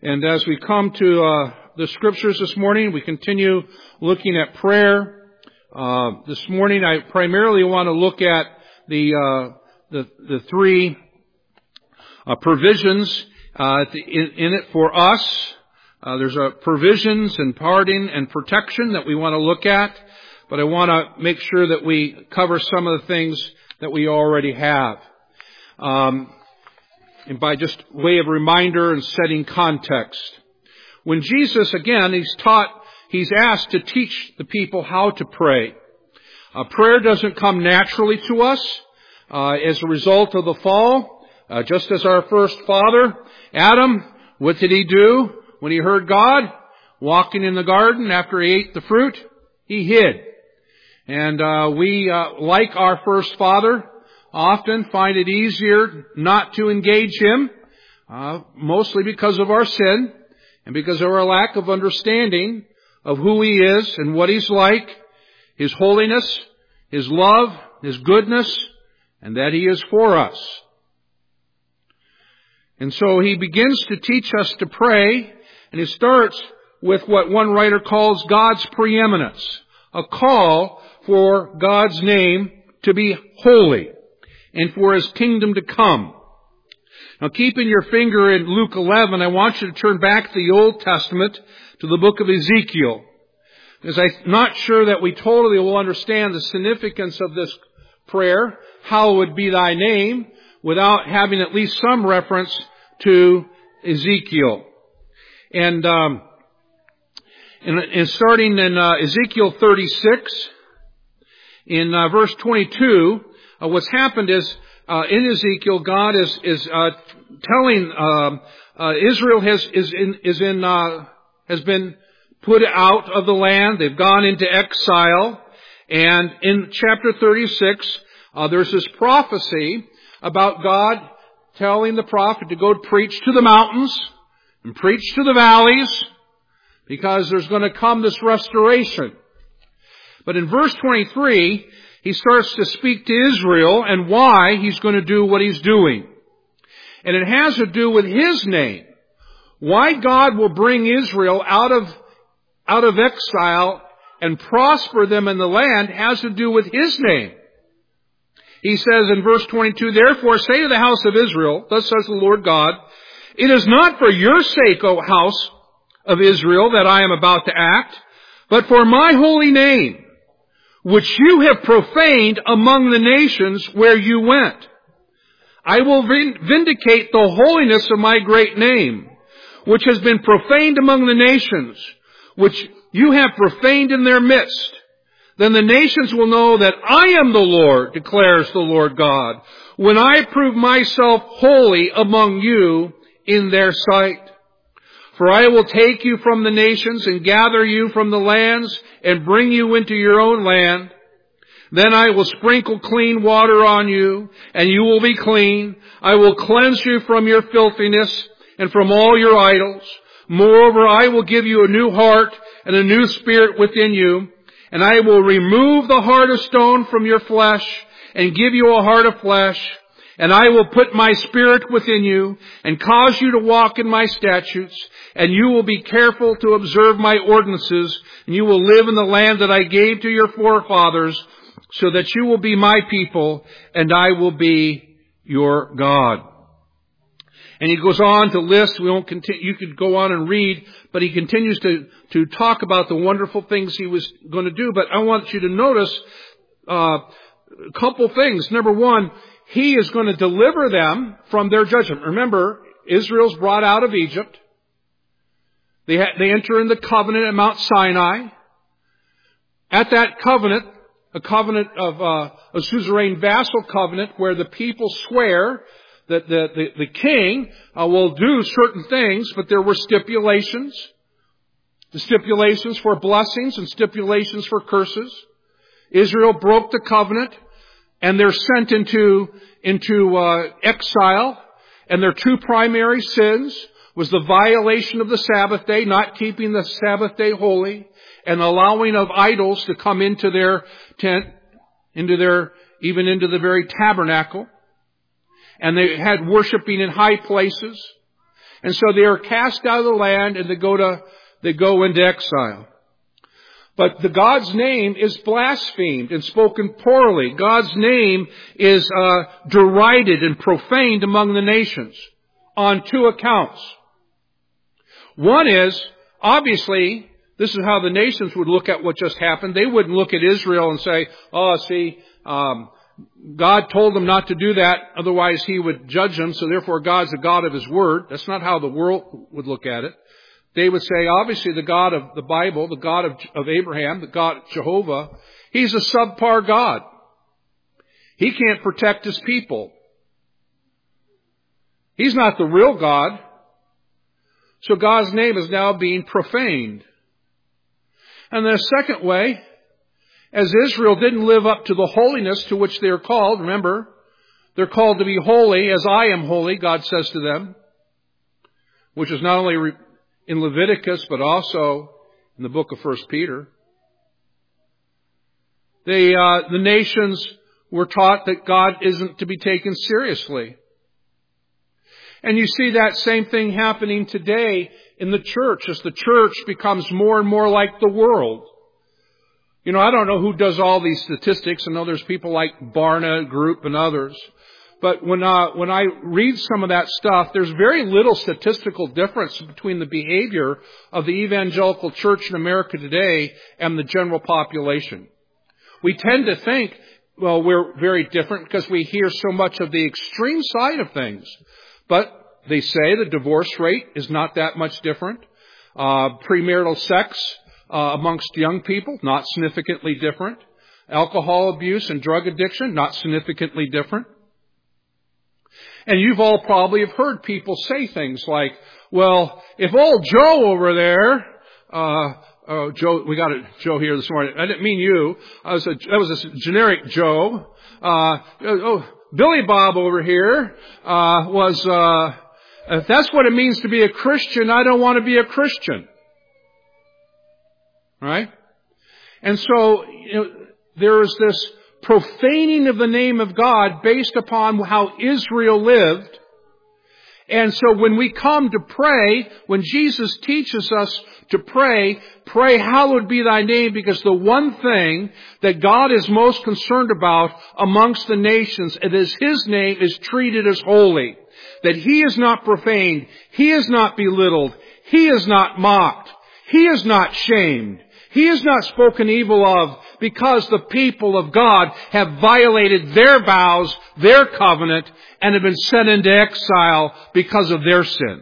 And as we come to the Scriptures this morning, we continue looking at prayer. This morning, I primarily want to look at the three provisions in it for us. There's provisions and pardon and protection that we want to look at, but I want to make sure that we cover some of the things that we already have. And by just way of reminder and setting context. When Jesus, again, he's asked to teach the people how to pray. Prayer doesn't come naturally to us as a result of the fall. Just as our first father, Adam, what did he do when he heard God walking in the garden after he ate the fruit? He hid. And we, like our first father, often find it easier not to engage him, mostly because of our sin and because of our lack of understanding of who he is and what he's like, his holiness, his love, his goodness, and that he is for us. And so he begins to teach us to pray, and he starts with what one writer calls God's preeminence, a call for God's name to be holy and for His kingdom to come. Now, keeping your finger in Luke 11, I want you to turn back to the Old Testament, to the book of Ezekiel, because I'm not sure that we totally will understand the significance of this prayer, hallowed be thy name, without having at least some reference to Ezekiel. And starting in Ezekiel 36, in verse 22, what's happened is, in Ezekiel, God is telling, Israel has been put out of the land. They've gone into exile. And in chapter 36, there's this prophecy about God telling the prophet to go preach to the mountains and preach to the valleys, because there's going to come this restoration. But in verse 23, he starts to speak to Israel and why he's going to do what he's doing. And it has to do with his name. Why God will bring Israel out of exile and prosper them in the land has to do with his name. He says in verse 22, "Therefore say to the house of Israel, thus says the Lord God, it is not for your sake, O house of Israel, that I am about to act, but for my holy name, which you have profaned among the nations where you went. I will vindicate the holiness of my great name, which has been profaned among the nations, which you have profaned in their midst. Then the nations will know that I am the Lord, declares the Lord God, when I prove myself holy among you in their sight. For I will take you from the nations and gather you from the lands and bring you into your own land. Then I will sprinkle clean water on you, and you will be clean. I will cleanse you from your filthiness and from all your idols. Moreover, I will give you a new heart and a new spirit within you, and I will remove the heart of stone from your flesh and give you a heart of flesh. And I will put my spirit within you and cause you to walk in my statutes, and you will be careful to observe my ordinances, and you will live in the land that I gave to your forefathers, so that you will be my people, and I will be your God." And he goes on to list, we won't continue, you could go on and read, but he continues to talk about the wonderful things he was going to do. But I want you to notice a couple things. Number one, he is going to deliver them from their judgment. Remember, Israel's brought out of Egypt. They enter in the covenant at Mount Sinai. At that covenant, a covenant of a suzerain vassal covenant, where the people swear that the king will do certain things, but there were stipulations. The stipulations for blessings and stipulations for curses. Israel broke the covenant, and they're sent into exile. And their two primary sins was the violation of the Sabbath day, not keeping the Sabbath day holy, and allowing of idols to come into their tent, even into the very tabernacle. And they had worshiping in high places. And so they are cast out of the land and they go into exile. But God's name is blasphemed and spoken poorly. God's name is derided and profaned among the nations on two accounts. One is, obviously, this is how the nations would look at what just happened. They wouldn't look at Israel and say, God told them not to do that, otherwise He would judge them, so therefore God's the God of His Word. That's not how the world would look at it. They would say, obviously, the God of the Bible, the God of Abraham, the God Jehovah, He's a subpar God. He can't protect His people. He's not the real God. So God's name is now being profaned. And the second way, as Israel didn't live up to the holiness to which they are called, remember, they're called to be holy as I am holy, God says to them, which is not only in Leviticus, but also in the book of 1 Peter. The nations were taught that God isn't to be taken seriously. And you see that same thing happening today in the church as the church becomes more and more like the world. You know, I don't know who does all these statistics. I know there's people like Barna Group and others. But when I read some of that stuff, there's very little statistical difference between the behavior of the evangelical church in America today and the general population. We tend to think, well, we're very different because we hear so much of the extreme side of things. But they say the divorce rate is not that much different. Premarital sex amongst young people, not significantly different. Alcohol abuse and drug addiction, not significantly different. And you've all probably have heard people say things like, well, if old Joe over there, Joe, we got a Joe here this morning. I didn't mean you. That was a generic Joe. Billy Bob over here, if that's what it means to be a Christian, I don't want to be a Christian. Right? And so, there is this profaning of the name of God based upon how Israel lived. And so when we come to pray, when Jesus teaches us to pray, hallowed be thy name, because the one thing that God is most concerned about amongst the nations is His name is treated as holy. That He is not profaned, He is not belittled, He is not mocked, He is not shamed. He is not spoken evil of because the people of God have violated their vows, their covenant, and have been sent into exile because of their sin.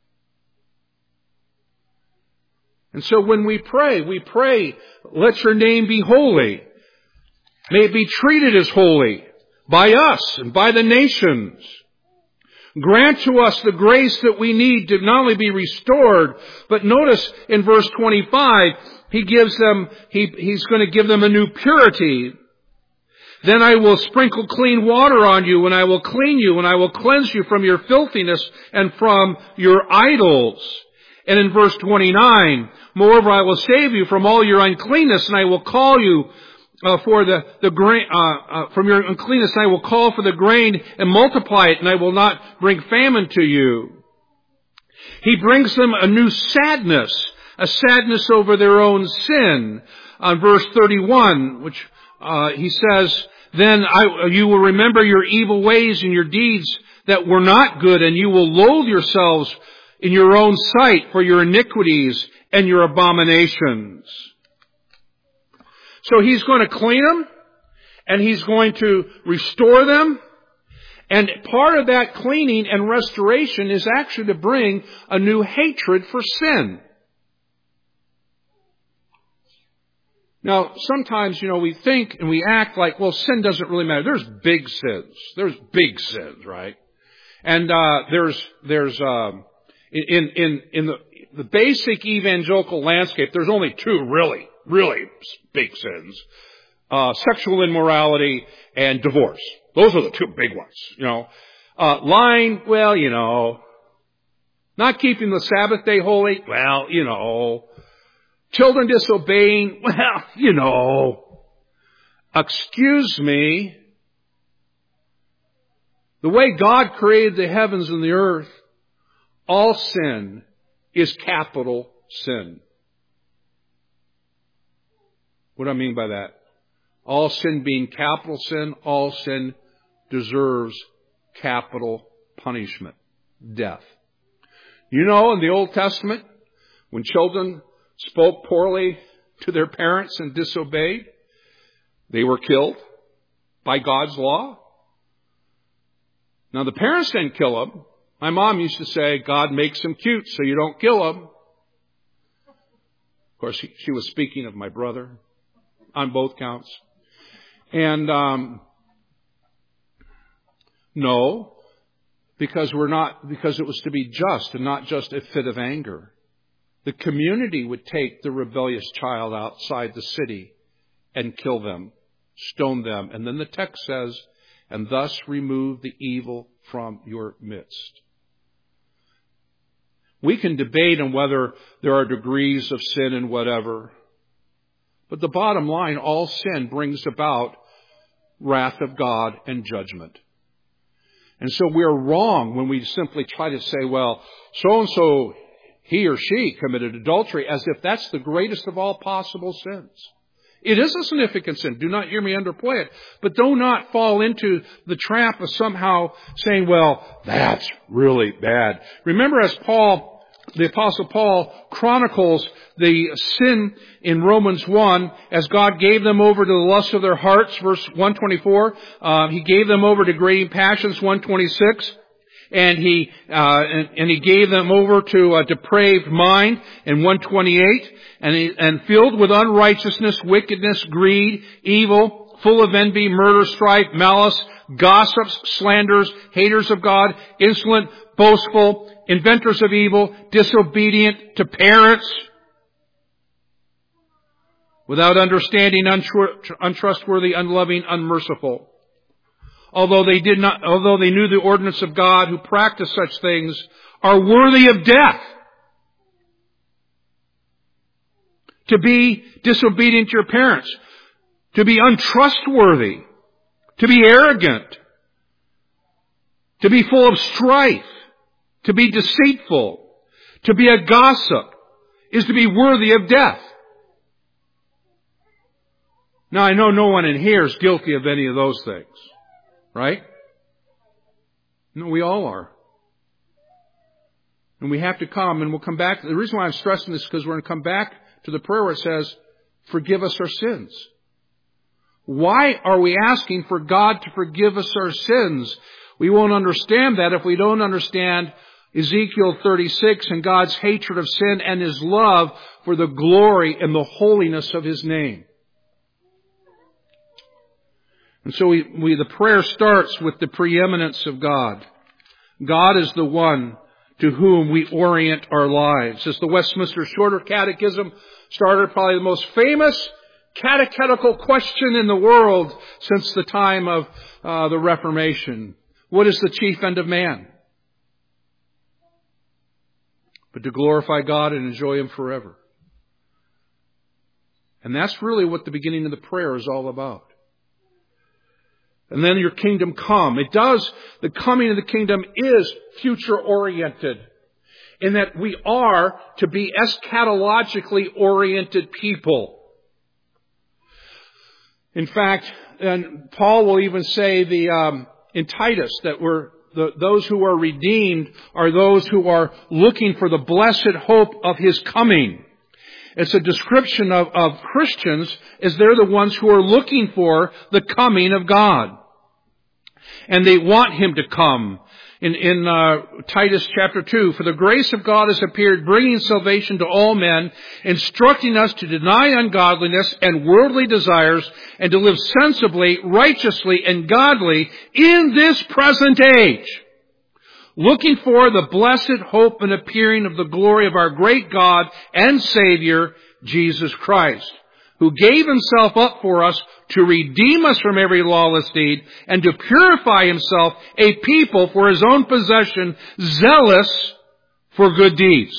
And so when we pray, let your name be holy. May it be treated as holy by us and by the nations. Grant to us the grace that we need to not only be restored, but notice in verse 25, He's going to give them a new purity. Then I will sprinkle clean water on you, and I will clean you, and I will cleanse you from your filthiness and from your idols. And in verse 29, moreover, I will save you from all your uncleanness, and I will call you for the grain, from your uncleanness, and I will call for the grain and multiply it, and I will not bring famine to you. He brings them a new sadness, a sadness over their own sin. On verse 31, which he says, then you will remember your evil ways and your deeds that were not good, and you will loathe yourselves in your own sight for your iniquities and your abominations. So He's going to clean them, and He's going to restore them. And part of that cleaning and restoration is actually to bring a new hatred for sin. Now, sometimes, we think and we act like, well, sin doesn't really matter. There's big sins. There's big sins, right? And in the basic evangelical landscape, there's only two really big sins. Sexual immorality and divorce. Those are the two big ones, Lying, well, Not keeping the Sabbath day holy, well, Children disobeying, well, Excuse me. The way God created the heavens and the earth All sin is capital sin. What do I mean by that? All sin being capital sin, all sin deserves capital punishment, death. You know, in the Old Testament, when children spoke poorly to their parents and disobeyed, they were killed by God's law. Now, the parents didn't kill them. My mom used to say, God makes them cute, so you don't kill them. Of course, she was speaking of my brother on both counts. And no, because it was to be just and not just a fit of anger. The community would take the rebellious child outside the city and kill them, stone them. And then the text says, and thus remove the evil from your midst. We can debate on whether there are degrees of sin and whatever. But the bottom line, all sin brings about wrath of God and judgment. And so we're wrong when we simply try to say, well, so-and-so, he or she committed adultery, as if that's the greatest of all possible sins. It is a significant sin. Do not hear me underplay it. But do not fall into the trap of somehow saying, well, that's really bad. Remember, as the Apostle Paul chronicles the sin in Romans 1, as God gave them over to the lust of their hearts, verse 124. He gave them over to degrading passions, 126. And he gave them over to a depraved mind in 128, and filled with unrighteousness, wickedness, greed, evil, full of envy, murder, strife, malice, gossips, slanders, haters of God, insolent, boastful, inventors of evil, disobedient to parents, without understanding, untrustworthy, unloving, unmerciful. Although they knew the ordinance of God, who practice such things are worthy of death. To be disobedient to your parents, to be untrustworthy, to be arrogant, to be full of strife, to be deceitful, to be a gossip, is to be worthy of death. Now, I know no one in here is guilty of any of those things. Right? No, we all are. And we have to come, and we'll come back. The reason why I'm stressing this is because we're going to come back to the prayer where it says, forgive us our sins. Why are we asking for God to forgive us our sins? We won't understand that if we don't understand Ezekiel 36 and God's hatred of sin and His love for the glory and the holiness of His name. And so the prayer starts with the preeminence of God. God is the one to whom we orient our lives. As the Westminster Shorter Catechism started, probably the most famous catechetical question in the world since the time of the Reformation. What is the chief end of man? But to glorify God and enjoy Him forever. And that's really what the beginning of the prayer is all about. And then your kingdom come. The coming of the kingdom is future oriented, in that we are to be eschatologically oriented people. In fact, and Paul will even say in Titus that those who are redeemed are those who are looking for the blessed hope of His coming. It's a description of Christians as they're the ones who are looking for the coming of God. And they want Him to come. In Titus chapter 2, for the grace of God has appeared, bringing salvation to all men, instructing us to deny ungodliness and worldly desires, and to live sensibly, righteously, and godly in this present age, looking for the blessed hope and appearing of the glory of our great God and Savior, Jesus Christ, who gave Himself up for us to redeem us from every lawless deed and to purify Himself a people for His own possession, zealous for good deeds.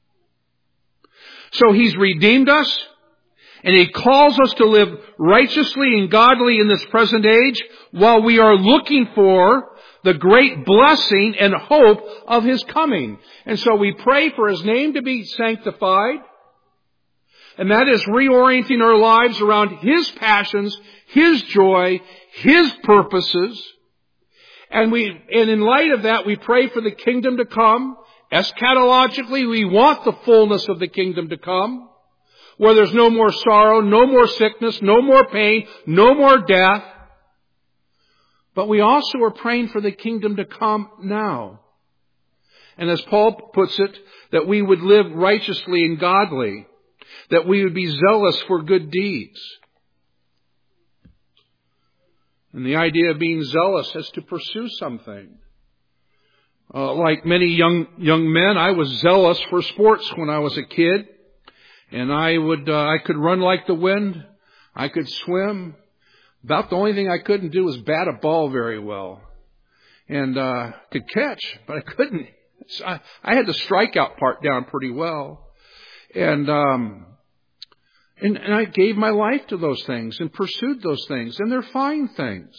So He's redeemed us, and He calls us to live righteously and godly in this present age while we are looking for the great blessing and hope of His coming. And so we pray for His name to be sanctified. And that is reorienting our lives around His passions, His joy, His purposes. And in light of that, we pray for the kingdom to come. Eschatologically, we want the fullness of the kingdom to come, where there's no more sorrow, no more sickness, no more pain, no more death. But we also are praying for the kingdom to come now. And as Paul puts it, that we would live righteously and godly, that we would be zealous for good deeds. And the idea of being zealous is to pursue something. Like many young men, I was zealous for sports when I was a kid. And I could run like the wind. I could swim. About the only thing I couldn't do was bat a ball very well. And could catch, but I couldn't. So I had the strikeout part down pretty well. And I gave my life to those things and pursued those things. And they're fine things.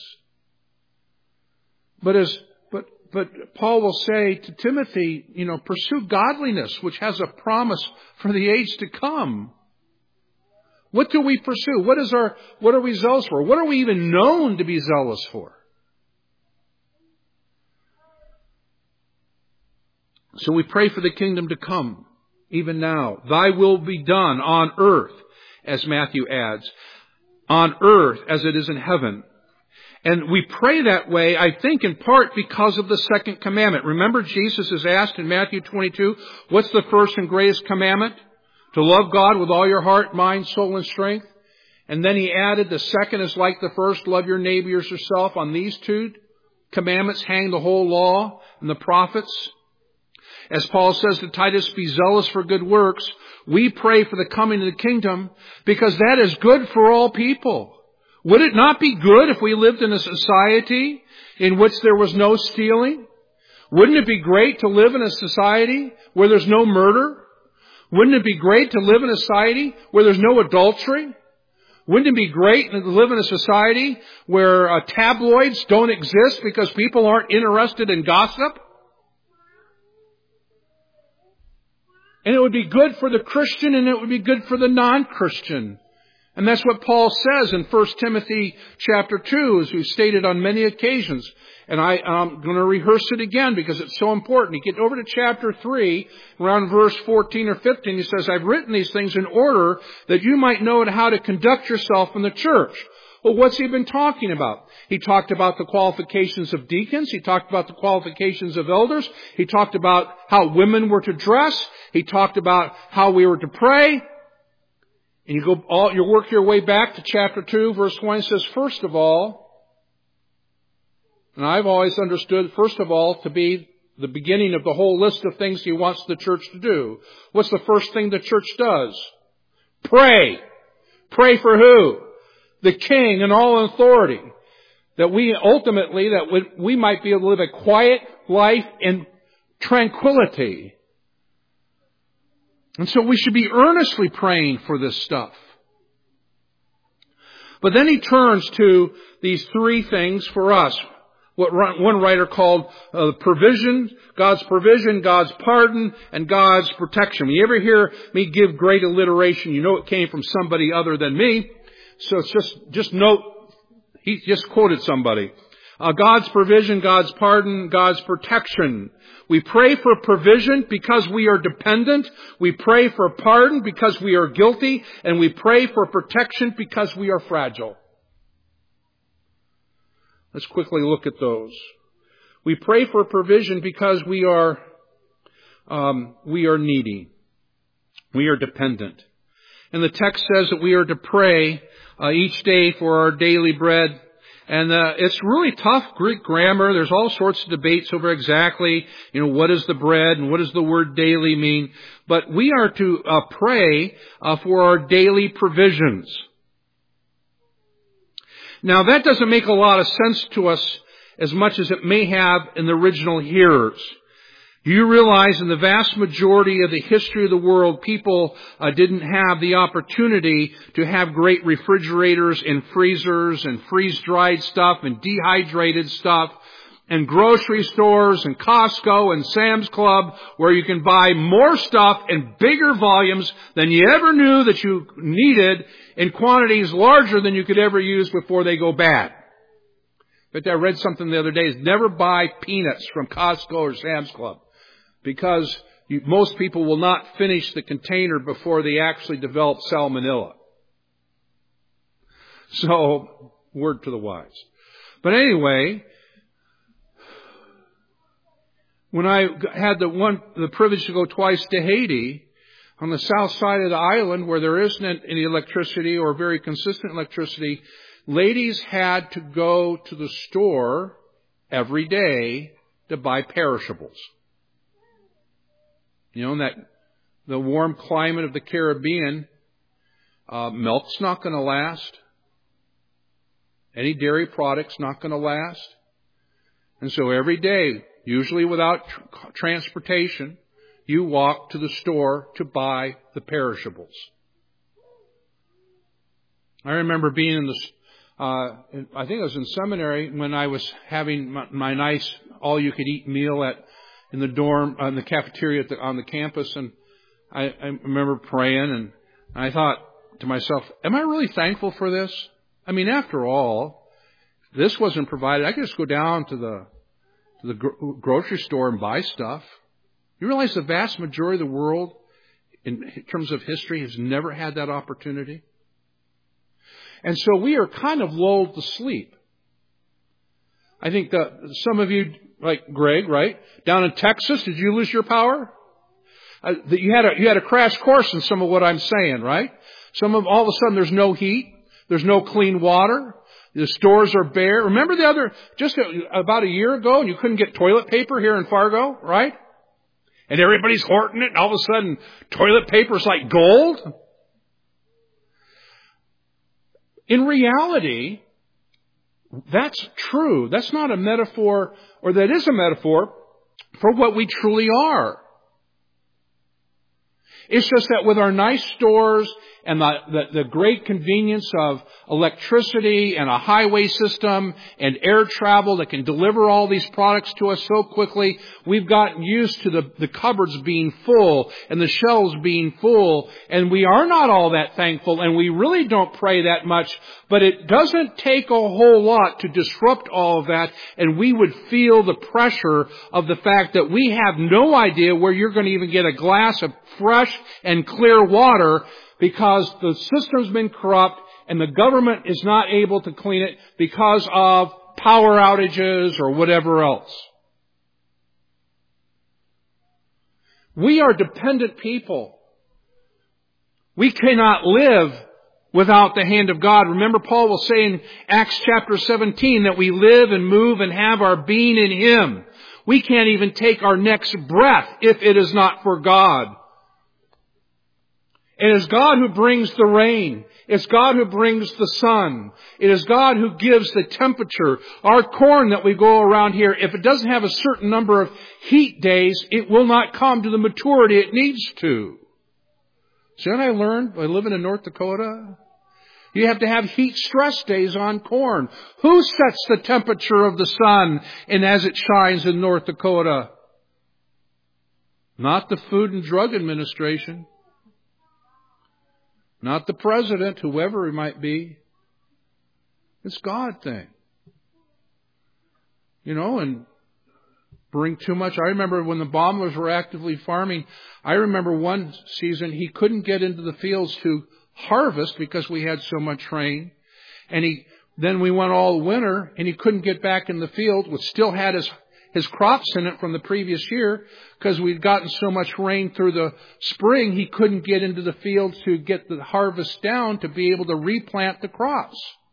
But Paul will say to Timothy, pursue godliness, which has a promise for the age to come. What do we pursue? What are we zealous for? What are we even known to be zealous for? So we pray for the kingdom to come, even now. Thy will be done on earth, as Matthew adds, on earth as it is in heaven. And we pray that way, I think, in part because of the second commandment. Remember, Jesus is asked in Matthew 22, what's the first and greatest commandment? To love God with all your heart, mind, soul, and strength. And then He added, the second is like the first, love your neighbor as yourself. On these two commandments hang the whole law and the prophets. As Paul says to Titus, be zealous for good works. We pray for the coming of the kingdom because that is good for all people. Would it not be good if we lived in a society in which there was no stealing? Wouldn't it be great to live in a society where there's no murder? Wouldn't it be great to live in a society where there's no adultery? Wouldn't it be great to live in a society where tabloids don't exist because people aren't interested in gossip? And it would be good for the Christian and it would be good for the non-Christian. And that's what Paul says in 1 Timothy chapter 2, as we've stated on many occasions. And I'm going to rehearse it again because it's so important. You get over to chapter 3, around verse 14 or 15, he says, I've written these things in order that you might know how to conduct yourself in the church. Well, what's he been talking about? He talked about the qualifications of deacons. He talked about the qualifications of elders. He talked about how women were to dress. He talked about how we were to pray. And you work your way back to chapter 2, verse 1. It says, first of all, and I've always understood, first of all, to be the beginning of the whole list of things he wants the church to do. What's the first thing the church does? Pray. Pray for who? The king and all authority. That we might be able to live a quiet life in tranquility. And so we should be earnestly praying for this stuff. But then he turns to these three things for us. What one writer called provision, God's pardon, and God's protection. When you ever hear me give great alliteration, you know it came from somebody other than me. So it's just note, he just quoted somebody. God's provision, God's pardon, God's protection. We pray for provision because we are dependent. We pray for pardon because we are guilty. And we pray for protection because we are fragile. Let's quickly look at those. We pray for provision because we are needy. We are dependent. And the text says that we are to pray each day for our daily bread. And it's really tough Greek grammar. There's all sorts of debates over exactly, what is the bread and what does the word daily mean. But we are to pray for our daily provisions. Now that doesn't make a lot of sense to us as much as it may have in the original hearers. You realize in the vast majority of the history of the world, people didn't have the opportunity to have great refrigerators and freezers and freeze-dried stuff and dehydrated stuff. and grocery stores and Costco and Sam's Club where you can buy more stuff in bigger volumes than you ever knew that you needed in quantities larger than you could ever use before they go bad. But I read something the other day, is never buy peanuts from Costco or Sam's Club because most people will not finish the container before they actually develop salmonella. So, word to the wise. But anyway, when I had the privilege to go twice to Haiti, on the south side of the island where there isn't any electricity or very consistent electricity, ladies had to go to the store every day to buy perishables. You know, in the warm climate of the Caribbean, milk's not going to last. Any dairy product's not going to last. And so every day, usually without transportation, you walk to the store to buy the perishables. I remember being in I think I was in seminary when I was having my nice all-you-could-eat meal in the dorm, in the cafeteria on the campus, and I remember praying, and I thought to myself, am I really thankful for this? I mean, after all, this wasn't provided. I could just go down to the grocery store and buy stuff. You realize the vast majority of the world, in terms of history, has never had that opportunity? And so we are kind of lulled to sleep. I think that some of you, like Greg, right? Down in Texas, did you lose your power? You had a crash course in some of what I'm saying, right? All of a sudden there's no heat. There's no clean water. The stores are bare. Remember just about a year ago, and you couldn't get toilet paper here in Fargo, right? And everybody's hoarding it, and all of a sudden toilet paper's like gold. In reality, that's true. That's not a metaphor, or that is a metaphor for what we truly are. It's just that with our nice stores and the great convenience of electricity and a highway system and air travel that can deliver all these products to us so quickly, we've gotten used to the cupboards being full and the shelves being full, and we are not all that thankful, and we really don't pray that much, but it doesn't take a whole lot to disrupt all of that, and we would feel the pressure of the fact that we have no idea where you're going to even get a glass of fresh and clear water because the system's been corrupt and the government is not able to clean it because of power outages or whatever else. We are dependent people. We cannot live without the hand of God. Remember, Paul will say in Acts chapter 17 that we live and move and have our being in Him. We can't even take our next breath if it is not for God. It is God who brings the rain. It's God who brings the sun. It is God who gives the temperature. Our corn that we grow around here, if it doesn't have a certain number of heat days, it will not come to the maturity it needs to. See what I learned by living in North Dakota? You have to have heat stress days on corn. Who sets the temperature of the sun and as it shines in North Dakota? Not the Food and Drug Administration. Not the president, whoever he might be. It's God thing. You know, and bring too much. I remember when the Baumlers were actively farming, I remember one season he couldn't get into the fields to harvest because we had so much rain. And then we went all winter and he couldn't get back in the field, which still had his crops in it from the previous year, because we'd gotten so much rain through the spring, he couldn't get into the field to get the harvest down to be able to replant the crops.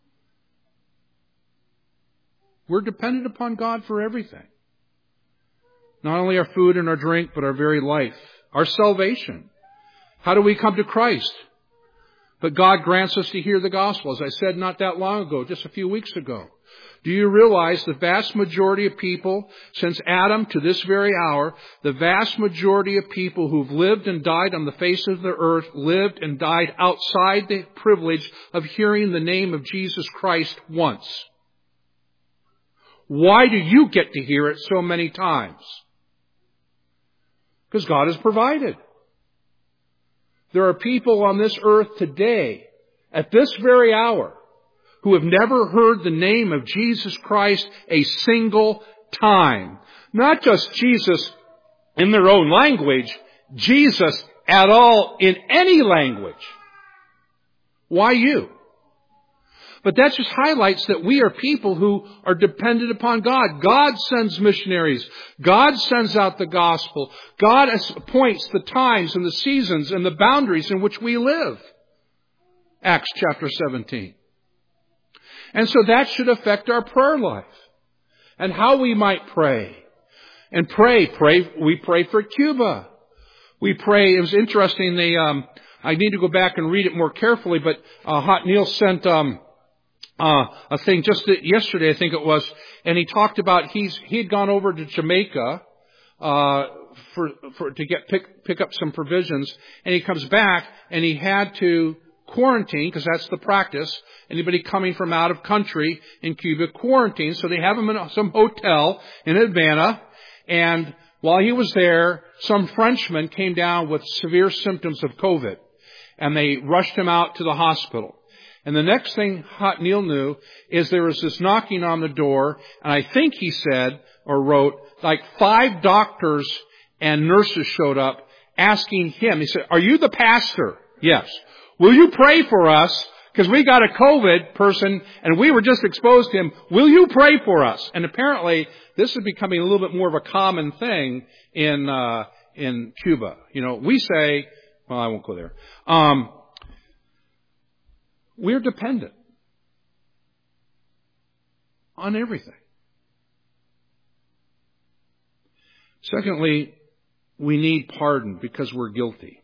We're dependent upon God for everything. Not only our food and our drink, but our very life. Our salvation. How do we come to Christ? But God grants us to hear the gospel, as I said not that long ago, just a few weeks ago. Do you realize the vast majority of people, since Adam to this very hour, the vast majority of people who've lived and died on the face of the earth lived and died outside the privilege of hearing the name of Jesus Christ once? Why do you get to hear it so many times? Because God has provided. There are people on this earth today, at this very hour, who have never heard the name of Jesus Christ a single time. Not just Jesus in their own language, Jesus at all in any language. Why you? But that just highlights that we are people who are dependent upon God. God sends missionaries. God sends out the gospel. God appoints the times and the seasons and the boundaries in which we live. Acts chapter 17. And so that should affect our prayer life and how we might pray. And we pray for Cuba. We pray, it was interesting, I need to go back and read it more carefully, but Hot Neil sent a thing just yesterday, I think it was, and he talked about he had gone over to Jamaica to pick up some provisions, and he comes back and he had to quarantine, because that's the practice. Anybody coming from out of country in Cuba, quarantine. So they have him in some hotel in Havana, and while he was there, some Frenchman came down with severe symptoms of COVID, and they rushed him out to the hospital. And the next thing Hot Neil knew is there was this knocking on the door, and I think he said or wrote, like 5 doctors and nurses showed up asking him. He said, "Are you the pastor?" "Yes." "Will you pray for us? Because we got a COVID person and we were just exposed to him. Will you pray for us?" And apparently this is becoming a little bit more of a common thing in Cuba. You know, we say, well, I won't go there. We're dependent on everything. Secondly, we need pardon because we're guilty.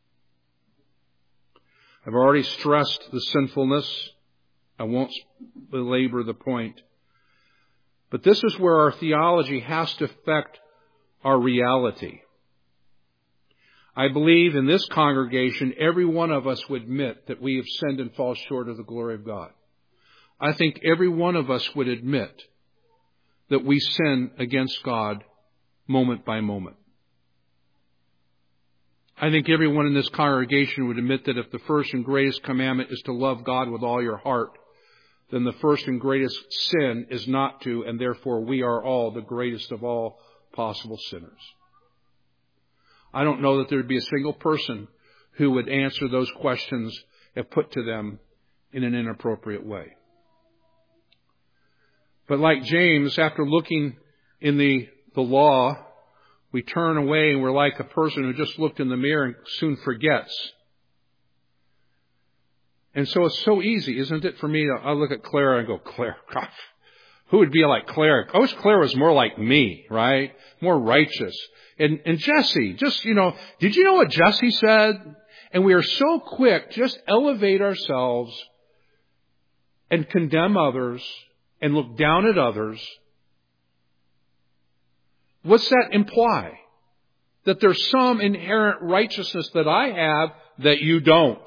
I've already stressed the sinfulness. I won't belabor the point. But this is where our theology has to affect our reality. I believe in this congregation, every one of us would admit that we have sinned and fall short of the glory of God. I think every one of us would admit that we sin against God moment by moment. I think everyone in this congregation would admit that if the first and greatest commandment is to love God with all your heart, then the first and greatest sin is not to, and therefore we are all the greatest of all possible sinners. I don't know that there would be a single person who would answer those questions if put to them in an inappropriate way. But like James, after looking in the law, we turn away and we're like a person who just looked in the mirror and soon forgets. And so it's so easy, isn't it, for me to, I look at Clara and go, Clara, gosh, who would be like Clara? I wish Clara was more like me, right? More righteous. And Jesse, just, did you know what Jesse said? And we are so quick to just elevate ourselves and condemn others and look down at others. What's that imply? That there's some inherent righteousness that I have that you don't.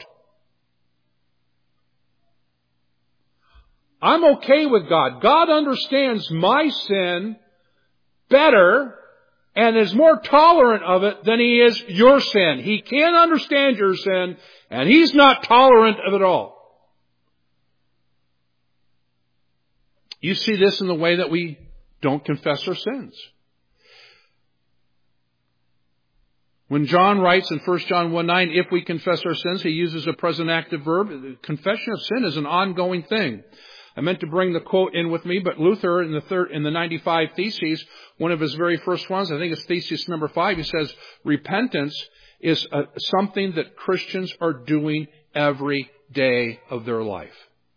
I'm okay with God. God understands my sin better and is more tolerant of it than He is your sin. He can't understand your sin, and He's not tolerant of it all. You see this in the way that we don't confess our sins. When John writes in 1 John 1:9, if we confess our sins, he uses a present active verb. Confession of sin is an ongoing thing. I meant to bring the quote in with me, but Luther in the 95 Theses, one of his very first ones, I think it's thesis number 5, he says, repentance is something that Christians are doing every day of their life.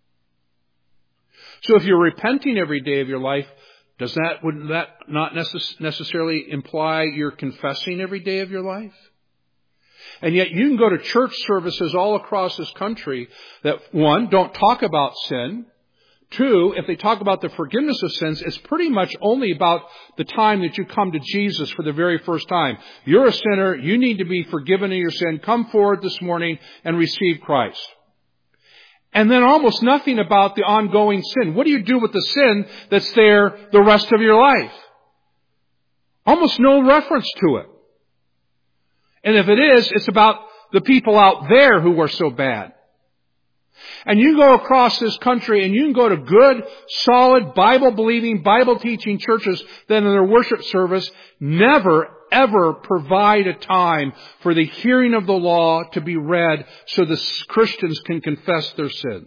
So if you're repenting every day of your life, wouldn't that not necessarily imply you're confessing every day of your life? And yet you can go to church services all across this country that, 1, don't talk about sin. 2, if they talk about the forgiveness of sins, it's pretty much only about the time that you come to Jesus for the very first time. You're a sinner. You need to be forgiven of your sin. Come forward this morning and receive Christ. And then almost nothing about the ongoing sin. What do you do with the sin that's there the rest of your life? Almost no reference to it. And if it is, it's about the people out there who are so bad. And you go across this country and you can go to good, solid, Bible-believing, Bible-teaching churches that in their worship service never, ever provide a time for the hearing of the law to be read so the Christians can confess their sins.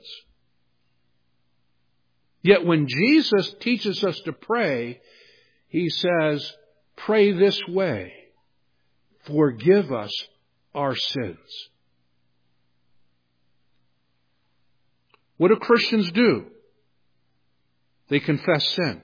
Yet when Jesus teaches us to pray, He says, pray this way. Forgive us our sins. What do Christians do? They confess sin.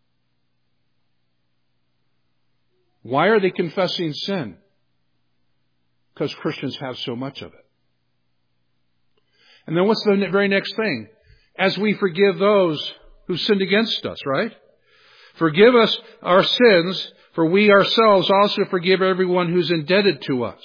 Why are they confessing sin? Because Christians have so much of it. And then what's the very next thing? As we forgive those who sinned against us, right? Forgive us our sins, for we ourselves also forgive everyone who's indebted to us.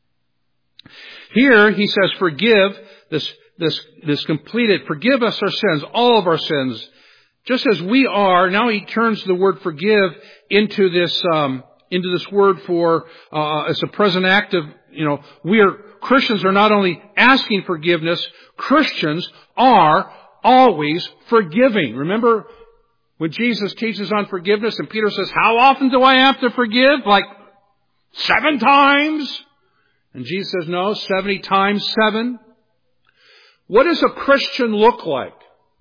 Here he says, forgive this completed, forgive us our sins, all of our sins, just as we are. Now he turns the word forgive into this word for, as a present active, Christians are not only asking forgiveness, Christians are always forgiving. Remember when Jesus teaches on forgiveness and Peter says, how often do I have to forgive? Like 7 times? And Jesus says, no, 70 times 7. What does a Christian look like?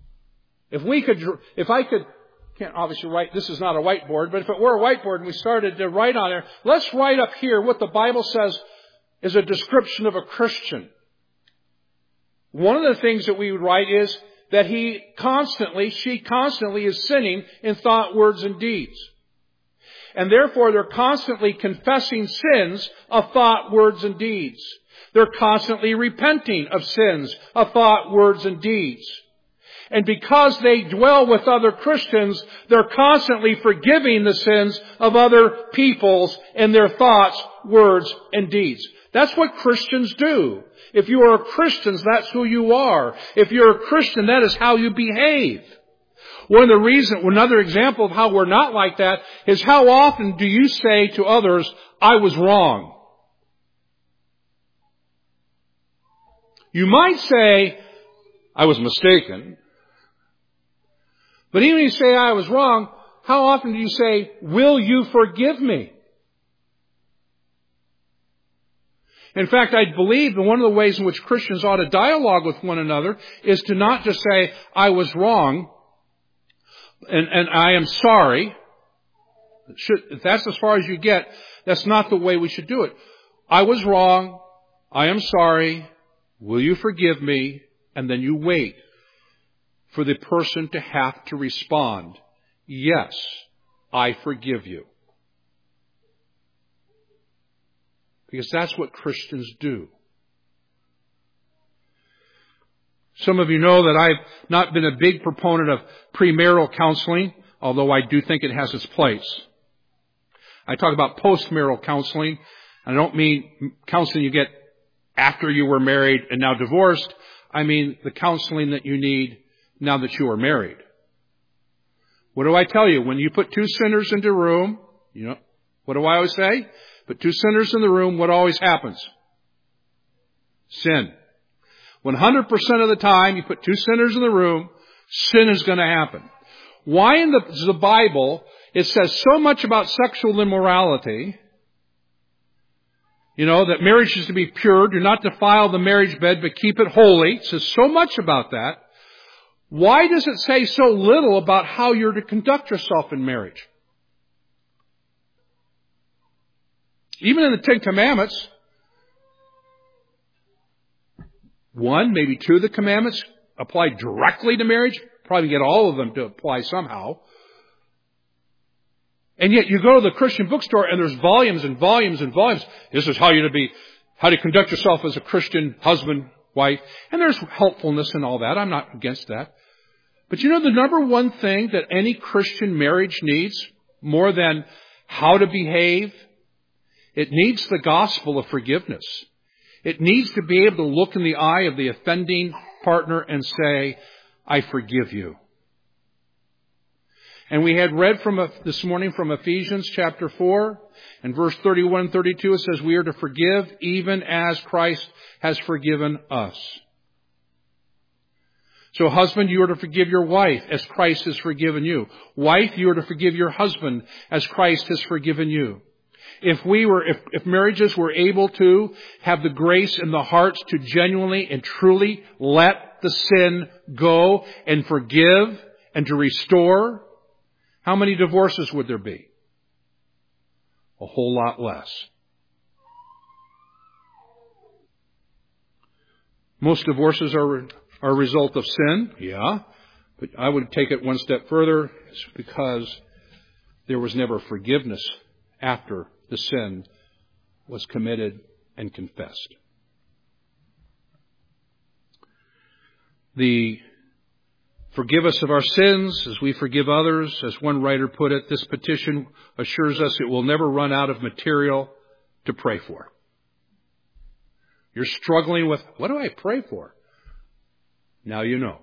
If I could, can't obviously write, this is not a whiteboard, but if it were a whiteboard and we started to write on there, let's write up here what the Bible says is a description of a Christian. One of the things that we would write is that she constantly is sinning in thought, words, and deeds. And therefore they're constantly confessing sins of thought, words, and deeds. They're constantly repenting of sins of thought, words, and deeds. And because they dwell with other Christians, they're constantly forgiving the sins of other peoples in their thoughts, words, and deeds. That's what Christians do. If you are a Christian, that's who you are. If you're a Christian, that is how you behave. Another example of how we're not like that is how often do you say to others, I was wrong? You might say, I was mistaken. But even if you say I was wrong, how often do you say, will you forgive me? In fact, I believe that one of the ways in which Christians ought to dialogue with one another is to not just say, I was wrong, and I am sorry. If that's as far as you get, that's not the way we should do it. I was wrong, I am sorry, will you forgive me? And then you wait for the person to have to respond, yes, I forgive you. Because that's what Christians do. Some of you know that I've not been a big proponent of premarital counseling, although I do think it has its place. I talk about postmarital counseling. I don't mean counseling you get after you were married and now divorced. I mean the counseling that you need now that you are married. What do I tell you? When you put 2 sinners into a room, what do I always say? Put 2 sinners in the room, what always happens? Sin. 100% of the time, you put 2 sinners in the room, sin is going to happen. Why in the Bible it says so much about sexual immorality, that marriage is to be pure, do not defile the marriage bed, but keep it holy. It says so much about that. Why does it say so little about how you're to conduct yourself in marriage? Even in the 10 Commandments, 1, maybe 2 of the commandments apply directly to marriage. Probably get all of them to apply somehow. And yet you go to the Christian bookstore and there's volumes and volumes and volumes. This is how to conduct yourself as a Christian husband, wife. And there's helpfulness and all that. I'm not against that. But the number one thing that any Christian marriage needs, more than how to behave, it needs the gospel of forgiveness. It needs to be able to look in the eye of the offending partner and say, I forgive you. And we had read this morning from Ephesians chapter 4 and verse 31 and 32. It says we are to forgive even as Christ has forgiven us. So husband, you are to forgive your wife as Christ has forgiven you. Wife, you are to forgive your husband as Christ has forgiven you. If marriages were able to have the grace in the hearts to genuinely and truly let the sin go and forgive and to restore, how many divorces would there be? A whole lot less. Most divorces are a result of sin, yeah, but I would take it one step further. It's because there was never forgiveness after the sin was committed and confessed. The forgive us of our sins as we forgive others. As one writer put it, this petition assures us it will never run out of material to pray for. You're struggling with, what do I pray for? Now you know.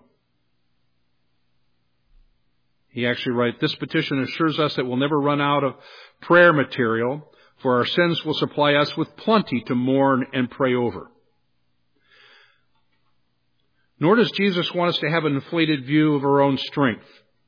He actually writes, this petition assures us that we'll never run out of prayer material, for our sins will supply us with plenty to mourn and pray over. Nor does Jesus want us to have an inflated view of our own strength.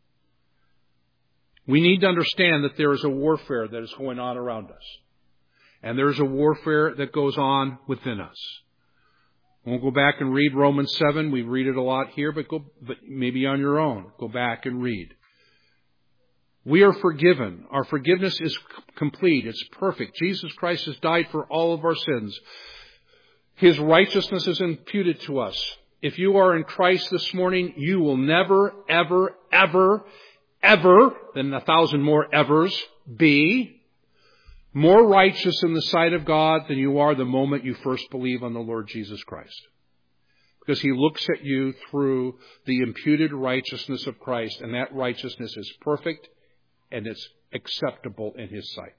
We need to understand that there is a warfare that is going on around us. And there is a warfare that goes on within us. We'll go back and read Romans 7. We read it a lot here, but maybe on your own. Go back and read. We are forgiven. Our forgiveness is complete. It's perfect. Jesus Christ has died for all of our sins. His righteousness is imputed to us. If you are in Christ this morning, you will never, ever, ever, ever, than 1,000 more evers, be more righteous in the sight of God than you are the moment you first believe on the Lord Jesus Christ. Because He looks at you through the imputed righteousness of Christ, and that righteousness is perfect and it's acceptable in His sight.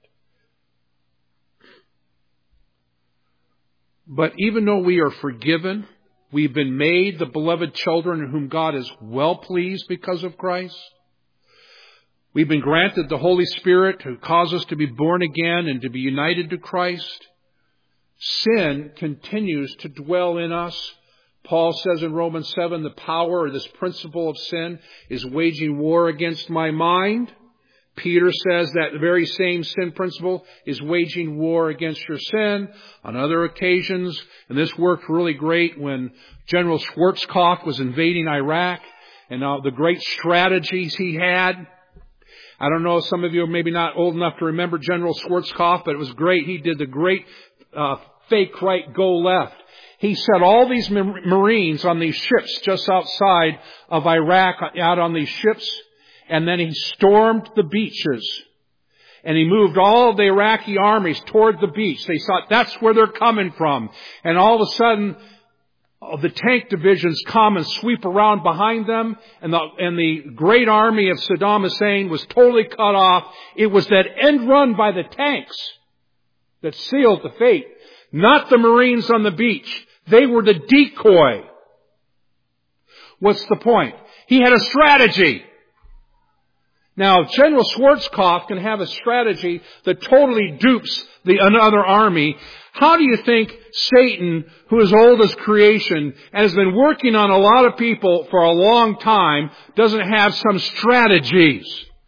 But even though we are forgiven, we've been made the beloved children in whom God is well pleased because of Christ. We've been granted the Holy Spirit to cause us to be born again and to be united to Christ. Sin continues to dwell in us. Paul says in Romans 7, the power or this principle of sin is waging war against my mind. Peter says that the very same sin principle is waging war against your sin. On other occasions, and this worked really great when General Schwarzkopf was invading Iraq, and the great strategies he had. I don't know, some of you are maybe not old enough to remember General Schwarzkopf, but it was great. He did the great fake right, go left. He set all these Marines on these ships just outside of Iraq, out on these ships, and then he stormed the beaches. And he moved all of the Iraqi armies toward the beach. They thought that's where they're coming from. And all of a sudden, the tank divisions come and sweep around behind them, and the great army of Saddam Hussein was totally cut off. It was that end run by the tanks that sealed the fate, not the Marines on the beach. They were the decoy. What's the point? He had a strategy. Now, General Schwarzkopf can have a strategy that totally dupes another army. How do you think Satan, who is old as creation and has been working on a lot of people for a long time, doesn't have some strategies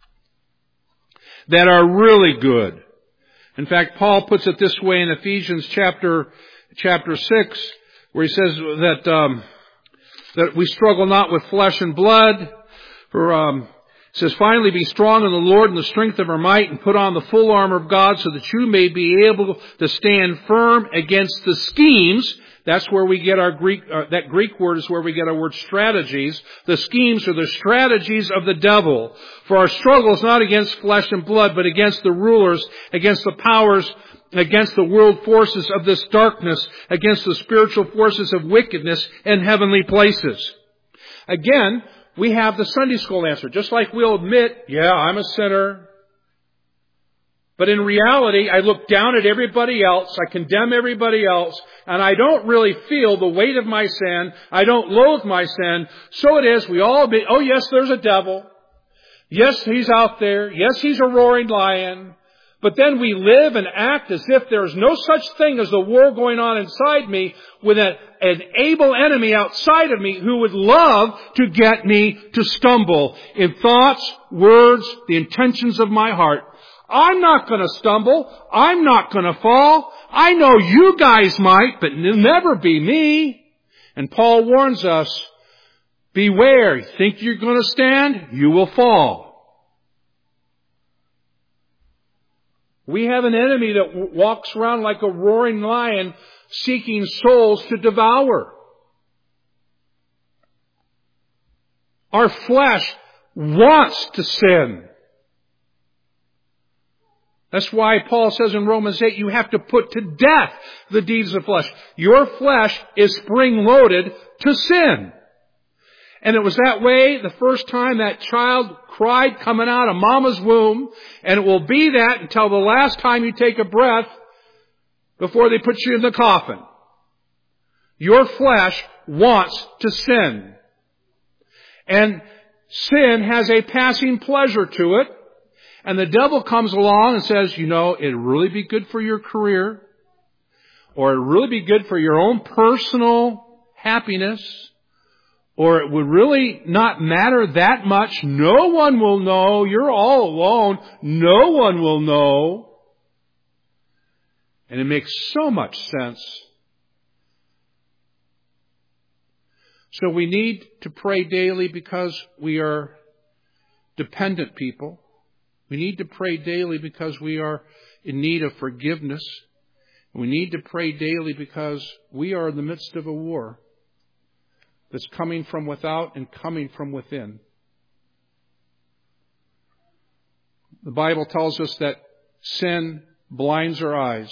that are really good? In fact, Paul puts it this way in Ephesians chapter 6, where he says that we struggle not with flesh and blood. It says, finally, be strong in the Lord and the strength of our might, and put on the full armor of God so that you may be able to stand firm against the schemes. That's where we get our that Greek word is where we get our word strategies. The schemes are the strategies of the devil. For our struggle is not against flesh and blood, but against the rulers, against the powers, against the world forces of this darkness, against the spiritual forces of wickedness in heavenly places. Again, we have the Sunday school answer. Just like we'll admit, yeah, I'm a sinner. But in reality, I look down at everybody else, I condemn everybody else, and I don't really feel the weight of my sin. I don't loathe my sin. So it is, we all admit, oh yes, there's a devil. Yes, he's out there. Yes, he's a roaring lion. But then we live and act as if there's no such thing as the war going on inside me with an able enemy outside of me who would love to get me to stumble in thoughts, words, the intentions of my heart. I'm not going to stumble. I'm not going to fall. I know you guys might, but it'll never be me. And Paul warns us, beware. You think you're going to stand? You will fall. We have an enemy that walks around like a roaring lion seeking souls to devour. Our flesh wants to sin. That's why Paul says in Romans 8, you have to put to death the deeds of flesh. Your flesh is spring-loaded to sin. And it was that way the first time that child cried coming out of mama's womb. And it will be that until the last time you take a breath before they put you in the coffin. Your flesh wants to sin. And sin has a passing pleasure to it. And the devil comes along and says, you know, it'd really be good for your career. Or it'd really be good for your own personal happiness. Or it would really not matter that much. No one will know. You're all alone. No one will know. And it makes so much sense. So we need to pray daily because we are dependent people. We need to pray daily because we are in need of forgiveness. We need to pray daily because we are in the midst of a war that's coming from without and coming from within. The Bible tells us that sin blinds our eyes.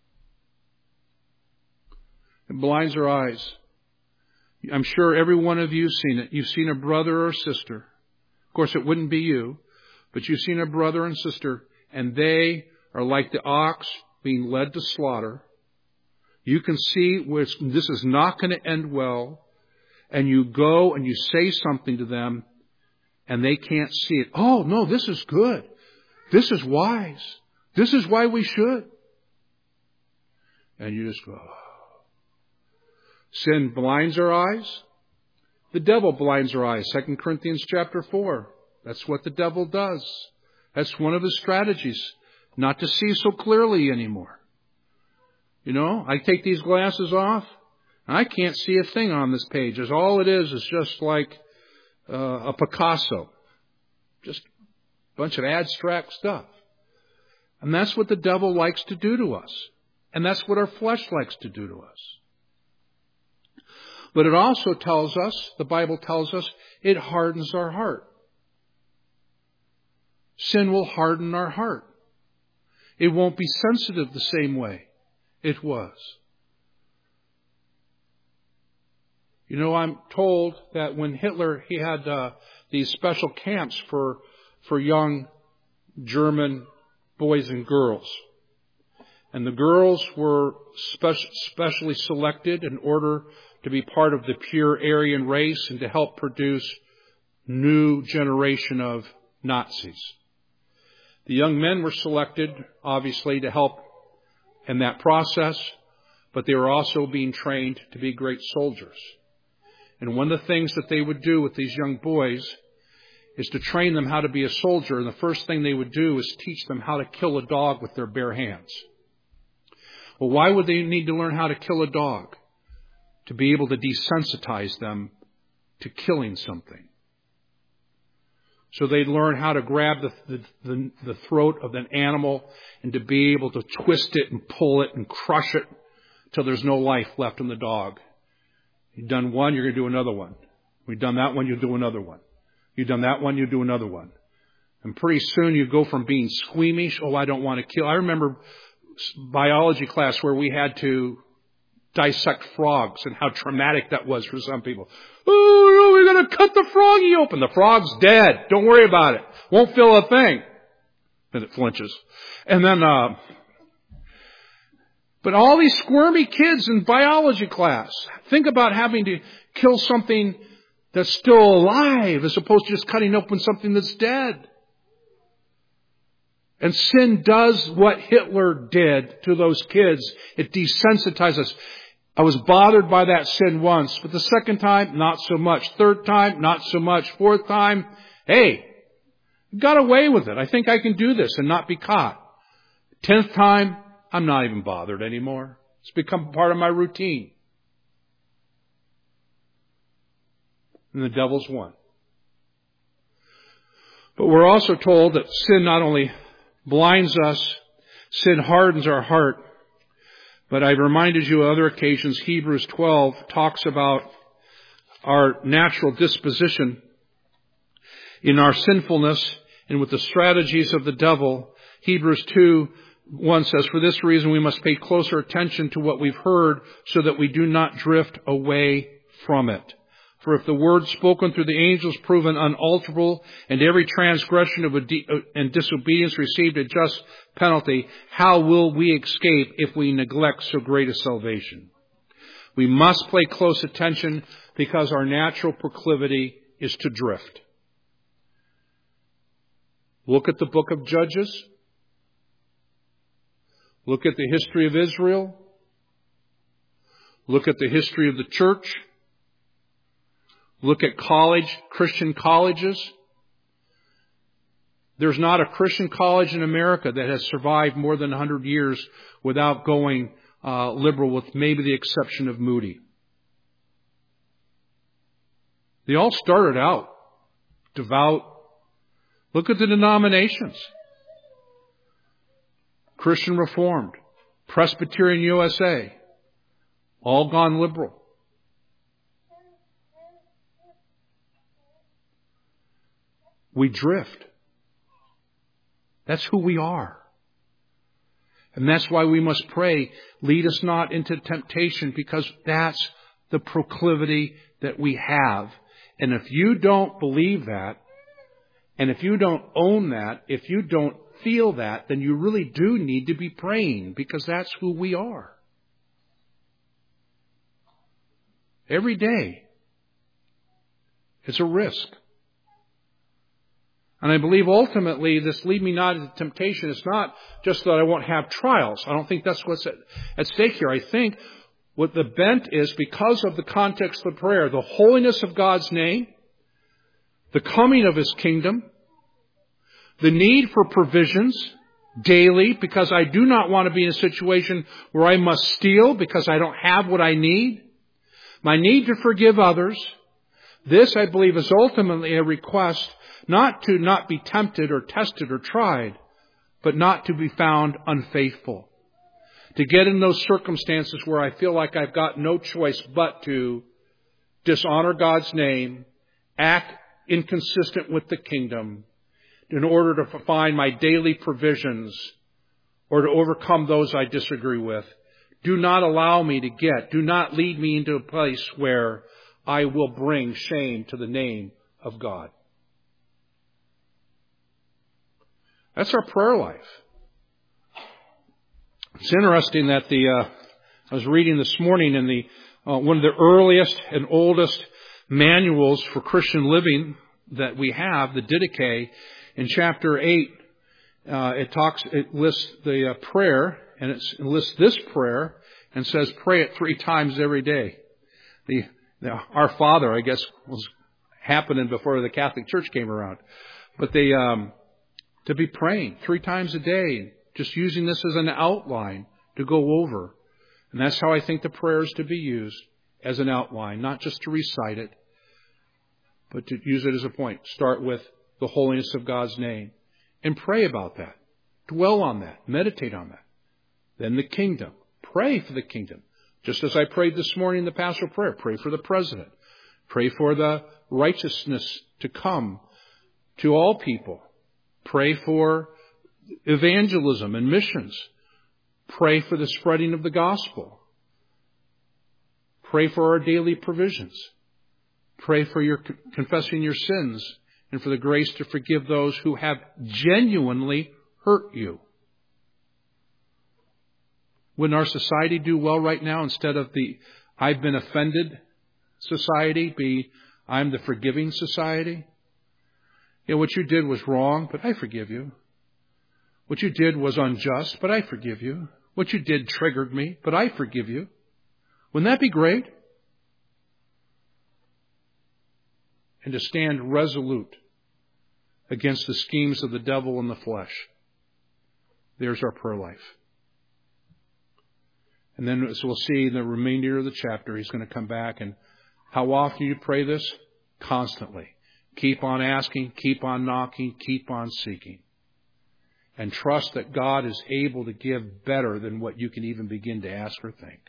It blinds our eyes. I'm sure every one of you has seen it. You've seen a brother or sister. Of course, it wouldn't be you, but you've seen a brother and sister, and they are like the ox being led to slaughter. You can see this is not going to end well. And you go and you say something to them, and they can't see it. Oh, no, this is good. This is wise. This is why we should. And you just go. Sin blinds our eyes. The devil blinds our eyes. 2 Corinthians chapter 4. That's what the devil does. That's one of his strategies. Not to see so clearly anymore. You know, I take these glasses off. I can't see a thing on this page. All it is just like a Picasso. Just a bunch of abstract stuff. And that's what the devil likes to do to us. And that's what our flesh likes to do to us. But it also tells us, the Bible tells us, it hardens our heart. Sin will harden our heart. It won't be sensitive the same way it was. You know, I'm told that when Hitler, he had these special camps for young German boys and girls. And the girls were specially selected in order to be part of the pure Aryan race and to help produce new generation of Nazis. The young men were selected, obviously, to help in that process, but they were also being trained to be great soldiers. And one of the things that they would do with these young boys is to train them how to be a soldier. And the first thing they would do is teach them how to kill a dog with their bare hands. Well, why would they need to learn how to kill a dog? To be able to desensitize them to killing something. So they'd learn how to grab the throat of an animal and to be able to twist it and pull it and crush it till there's no life left in the dog. You've done one, you're going to do another one. We've done that one, you'll do another one. You've done that one, you'll do another one. And pretty soon you go from being squeamish, oh, I don't want to kill. I remember biology class where we had to dissect frogs and how traumatic that was for some people. Oh, we're going to cut the froggy open. The frog's dead. Don't worry about it. Won't feel a thing. And it flinches. And then, but all these squirmy kids in biology class, think about having to kill something that's still alive as opposed to just cutting open something that's dead. And sin does what Hitler did to those kids. It desensitizes us. I was bothered by that sin once, but the second time, not so much. Third time, not so much. Fourth time, hey, got away with it. I think I can do this and not be caught. 10th time, I'm not even bothered anymore. It's become part of my routine. And the devil's won. But we're also told that sin not only blinds us, sin hardens our heart. But I've reminded you on other occasions, Hebrews 12 talks about our natural disposition in our sinfulness and with the strategies of the devil. Hebrews 2:1 says, "For this reason we must pay closer attention to what we've heard so that we do not drift away from it. For if the word spoken through the angels proven unalterable, and every transgression and disobedience received a just penalty, how will we escape if we neglect so great a salvation?" We must pay close attention because our natural proclivity is to drift. Look at the book of Judges. Look at the history of Israel. Look at the history of the church. Look at Christian colleges. There's not a Christian college in America that has survived more than 100 years without going liberal, with maybe the exception of Moody. They all started out devout. Look at the denominations. Christian Reformed, Presbyterian USA, all gone liberal. We drift. That's who we are. And that's why we must pray, lead us not into temptation, because that's the proclivity that we have. And if you don't believe that, and if you don't own that, if you don't feel that, then you really do need to be praying, because that's who we are. Every day. It's a risk. And I believe ultimately this lead me not into temptation. It's not just that I won't have trials. I don't think that's what's at stake here. I think what the bent is, because of the context of prayer, the holiness of God's name, the coming of His kingdom, the need for provisions daily, because I do not want to be in a situation where I must steal because I don't have what I need, my need to forgive others. This, I believe, is ultimately a request not to not be tempted or tested or tried, but not to be found unfaithful. To get in those circumstances where I feel like I've got no choice but to dishonor God's name, act inconsistent with the kingdom, in order to find my daily provisions or to overcome those I disagree with. Do not allow me to do not lead me into a place where I will bring shame to the name of God. That's our prayer life. It's interesting that I was reading this morning in one of the earliest and oldest manuals for Christian living that we have, the Didache, in chapter 8, it lists the prayer, and it lists this prayer and says pray it 3 times every day. Our Father, I guess, was happening before the Catholic Church came around. But to be praying 3 times a day, just using this as an outline to go over. And that's how I think the prayer is to be used, as an outline, not just to recite it, but to use it as a point. Start with the holiness of God's name and pray about that. Dwell on that. Meditate on that. Then the kingdom. Pray for the kingdom. Just as I prayed this morning in the pastoral prayer, pray for the president. Pray for the righteousness to come to all people. Pray for evangelism and missions. Pray for the spreading of the gospel. Pray for our daily provisions. Pray for your confessing your sins and for the grace to forgive those who have genuinely hurt you. Wouldn't our society do well right now instead of the I've been offended society be I'm the forgiving society? You know, what you did was wrong, but I forgive you. What you did was unjust, but I forgive you. What you did triggered me, but I forgive you. Wouldn't that be great? And to stand resolute against the schemes of the devil and the flesh. There's our prayer life. And then, as we'll see in the remainder of the chapter, he's going to come back. And how often do you pray this? Constantly. Keep on asking, keep on knocking, keep on seeking. And trust that God is able to give better than what you can even begin to ask or think.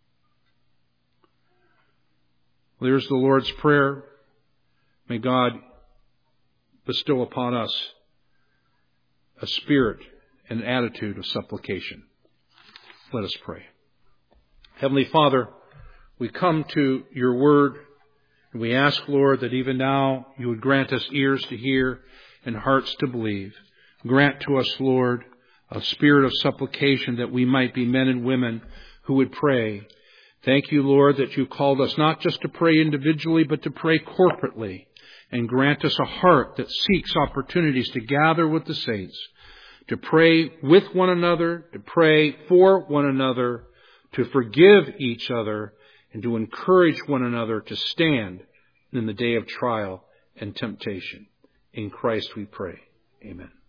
There's the Lord's Prayer. May God bestow upon us a spirit and attitude of supplication. Let us pray. Heavenly Father, we come to your word, and we ask, Lord, that even now you would grant us ears to hear and hearts to believe. Grant to us, Lord, a spirit of supplication that we might be men and women who would pray. Thank you, Lord, that you called us not just to pray individually, but to pray corporately. And grant us a heart that seeks opportunities to gather with the saints, to pray with one another, to pray for one another, to forgive each other, and to encourage one another to stand in the day of trial and temptation. In Christ we pray. Amen.